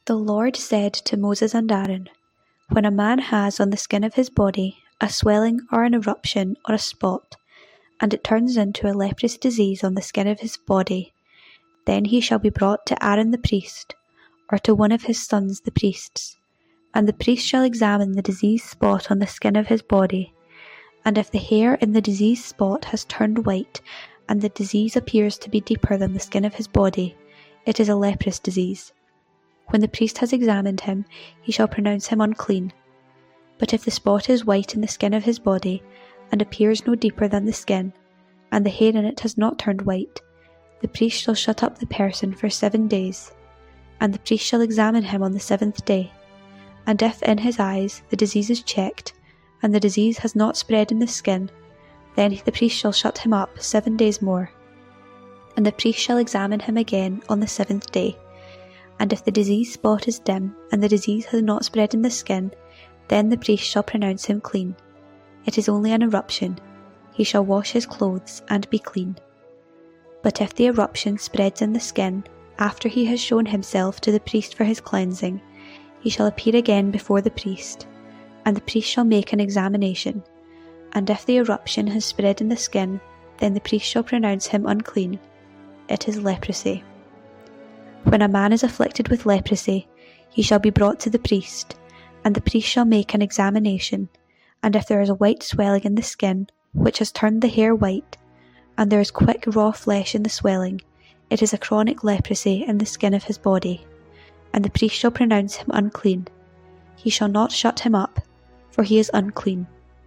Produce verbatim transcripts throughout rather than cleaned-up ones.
The Lord said to Moses and Aaron, "When a man has on the skin of his body a swelling or an eruption or a spot, and it turns into a leprous disease on the skin of his body, then he shall be brought to Aaron the priest, or to one of his sons the priests, and the priest shall examine the diseased spot on the skin of his body, and if the hair in the diseased spot has turned white, and the disease appears to be deeper than the skin of his body, it is a leprous disease. When the priest has examined him, he shall pronounce him unclean. But if the spot is white in the skin of his body, and appears no deeper than the skin, and the hair in it has not turned white, the priest shall shut up the person for seven days, and the priest shall examine him on the seventh day. And if in his eyes the disease is checked, and the disease has not spread in the skin, then the priest shall shut him up seven days more. And the priest shall examine him again on the seventh day. And if the diseased spot is dim, and the disease has not spread in the skin, then the priest shall pronounce him clean. It is only an eruption. He shall wash his clothes and be clean. But if the eruption spreads in the skin, after he has shown himself to the priest for his cleansing, he shall appear again before the priest, and the priest shall make an examination. And if the eruption has spread in the skin, then the priest shall pronounce him unclean. It is leprosy. When a man is afflicted with leprosy, he shall be brought to the priest, and the priest shall make an examination, and if there is a white swelling in the skin, which has turned the hair white, and there is quick raw flesh in the swelling, it is a chronic leprosy in the skin of his body, and the priest shall pronounce him unclean. He shall not shut him up, for he is unclean.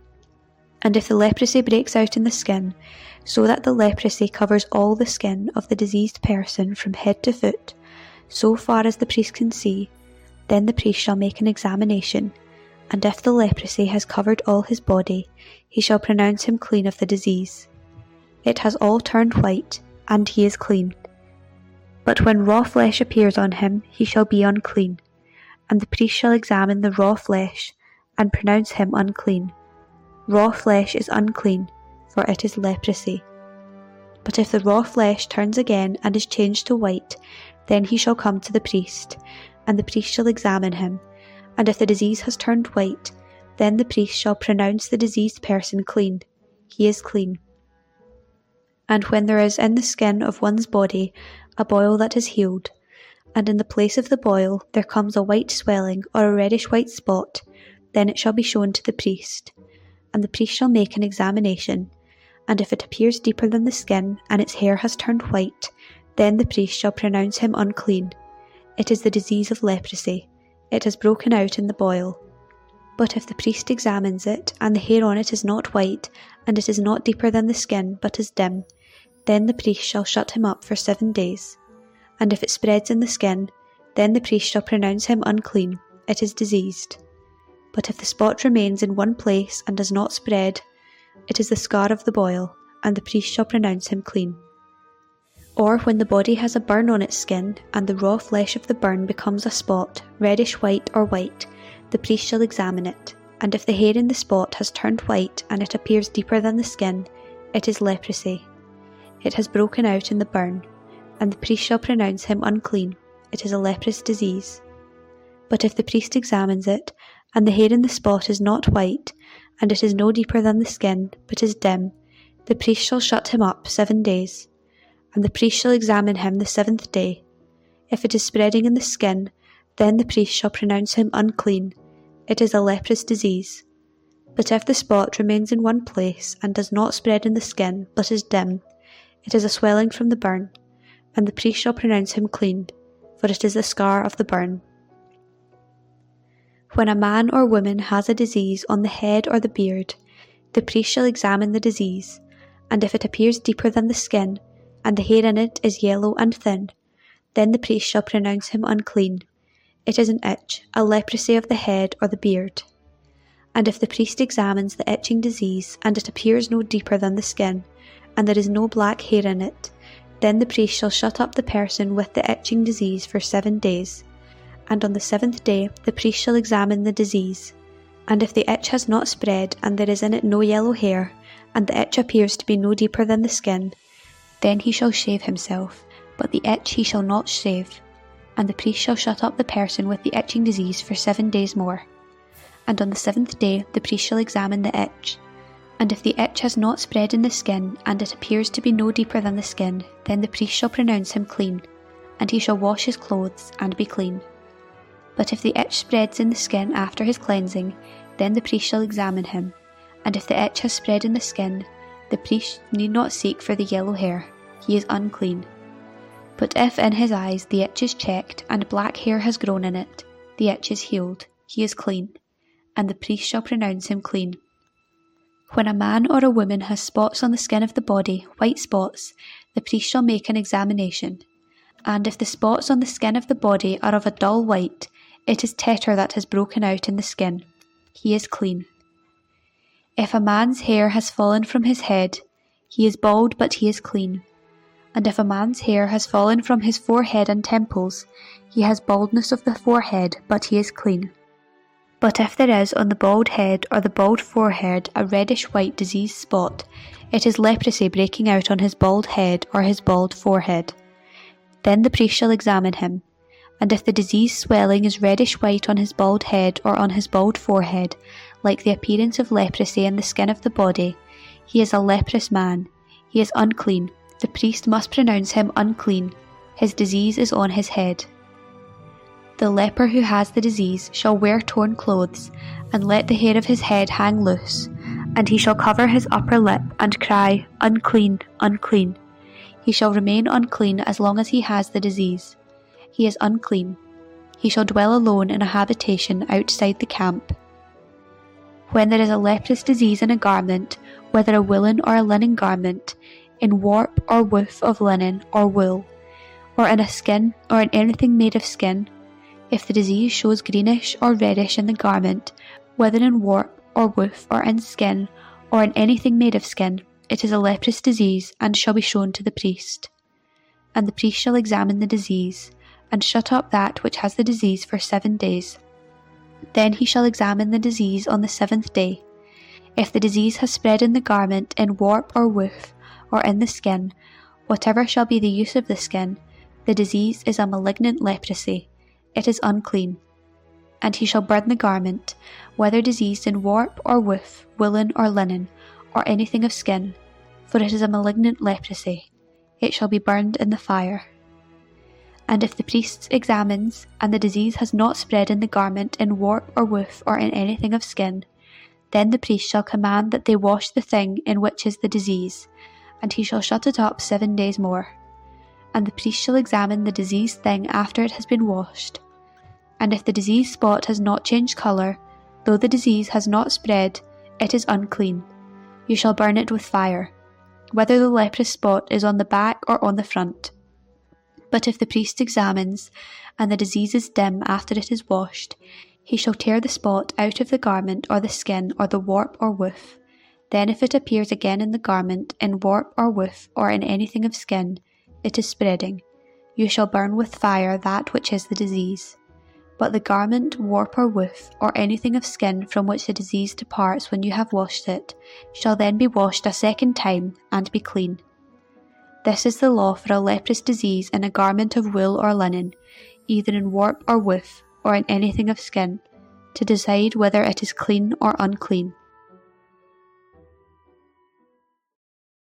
And if the leprosy breaks out in the skin, so that the leprosy covers all the skin of the diseased person from head to foot, so far as the priest can see, then the priest shall make an examination, and if the leprosy has covered all his body, he shall pronounce him clean of the disease. It has all turned white, and he is clean. But when raw flesh appears on him, he shall be unclean, and the priest shall examine the raw flesh, and pronounce him unclean. Raw flesh is unclean, for it is leprosy. But if the raw flesh turns again and is changed to white, then he shall come to the priest, and the priest shall examine him, and if the disease has turned white, then the priest shall pronounce the diseased person clean. He is clean. And when there is in the skin of one's body a boil that is healed, and in the place of the boil there comes a white swelling or a reddish white spot, then it shall be shown to the priest, and the priest shall make an examination, and if it appears deeper than the skin, and its hair has turned white, then the priest shall pronounce him unclean. It is the disease of leprosy. It has broken out in the boil. But if the priest examines it, and the hair on it is not white, and it is not deeper than the skin, but is dim, then the priest shall shut him up for seven days. And if it spreads in the skin, then the priest shall pronounce him unclean. It is diseased. But if the spot remains in one place and does not spread, it is the scar of the boil, and the priest shall pronounce him clean. Or when the body has a burn on its skin, and the raw flesh of the burn becomes a spot, reddish white or white, the priest shall examine it, and if the hair in the spot has turned white and it appears deeper than the skin, it is leprosy. It has broken out in the burn, and the priest shall pronounce him unclean. It is a leprous disease. But if the priest examines it, and the hair in the spot is not white, and it is no deeper than the skin, but is dim, the priest shall shut him up seven days. And the priest shall examine him the seventh day. If it is spreading in the skin, then the priest shall pronounce him unclean. It is a leprous disease. But if the spot remains in one place, and does not spread in the skin, but is dim, it is a swelling from the burn, and the priest shall pronounce him clean, for it is the scar of the burn. When a man or woman has a disease on the head or the beard, the priest shall examine the disease, and if it appears deeper than the skin, and the hair in it is yellow and thin, then the priest shall pronounce him unclean. It is an itch, a leprosy of the head or the beard. And if the priest examines the itching disease, and it appears no deeper than the skin, and there is no black hair in it, then the priest shall shut up the person with the itching disease for seven days. And on the seventh day the priest shall examine the disease, and if the itch has not spread, and there is in it no yellow hair, and the itch appears to be no deeper than the skin, then he shall shave himself, but the itch he shall not shave. and the priest shall shut up the person with the itching disease for seven days more. And on the seventh day the priest shall examine the itch. And if the itch has not spread in the skin, and it appears to be no deeper than the skin, then the priest shall pronounce him clean, and he shall wash his clothes and be clean. But if the itch spreads in the skin after his cleansing, then the priest shall examine him, and if the itch has spread in the skin, the priest need not seek for the yellow hair, he is unclean. But if in his eyes the itch is checked, and black hair has grown in it, the itch is healed, he is clean, and the priest shall pronounce him clean. When a man or a woman has spots on the skin of the body, white spots, the priest shall make an examination. And if the spots on the skin of the body are of a dull white, it is tetter that has broken out in the skin. He is clean. If a man's hair has fallen from his head, he is bald, but he is clean. And if a man's hair has fallen from his forehead and temples, he has baldness of the forehead, but he is clean. But if there is on the bald head or the bald forehead a reddish-white diseased spot, it is leprosy breaking out on his bald head or his bald forehead. Then the priest shall examine him, and if the diseased swelling is reddish-white on his bald head or on his bald forehead, like the appearance of leprosy in the skin of the body, he is a leprous man, he is unclean, the priest must pronounce him unclean, his disease is on his head. The leper who has the disease shall wear torn clothes, and let the hair of his head hang loose, and he shall cover his upper lip, and cry, Unclean, unclean. He shall remain unclean as long as he has the disease. He is unclean. He shall dwell alone in a habitation outside the camp. When there is a leprous disease in a garment, whether a woolen or a linen garment, in warp or woof of linen or wool, or in a skin or in anything made of skin, if the disease shows greenish or reddish in the garment, whether in warp or woof or in skin or in anything made of skin, it is a leprous disease and shall be shown to the priest. And the priest shall examine the disease, and shut up that which has the disease for seven days. Then he shall examine the disease on the seventh day. If the disease has spread in the garment, in warp or woof, or in the skin, whatever shall be the use of the skin, the disease is a malignant leprosy, it is unclean. And he shall burn the garment, whether diseased in warp or woof, woolen or linen, or anything of skin, for it is a malignant leprosy, it shall be burned in the fire. And if the priest examines, and the disease has not spread in the garment, in warp or woof, or in anything of skin, then the priest shall command that they wash the thing in which is the disease, and he shall shut it up seven days more. And the priest shall examine the diseased thing after it has been washed. And if the diseased spot has not changed colour, though the disease has not spread, it is unclean. You shall burn it with fire, whether the leprous spot is on the back or on the front. But if the priest examines, and the disease is dim after it is washed, he shall tear the spot out of the garment or the skin or the warp or woof. Then if it appears again in the garment, in warp or woof, or in anything of skin, it is spreading. You shall burn with fire that which is the disease. But the garment, warp or woof, or anything of skin from which the disease departs when you have washed it, shall then be washed a second time, and be clean. This is the law for a leprous disease in a garment of wool or linen, either in warp or woof, or in anything of skin, to decide whether it is clean or unclean.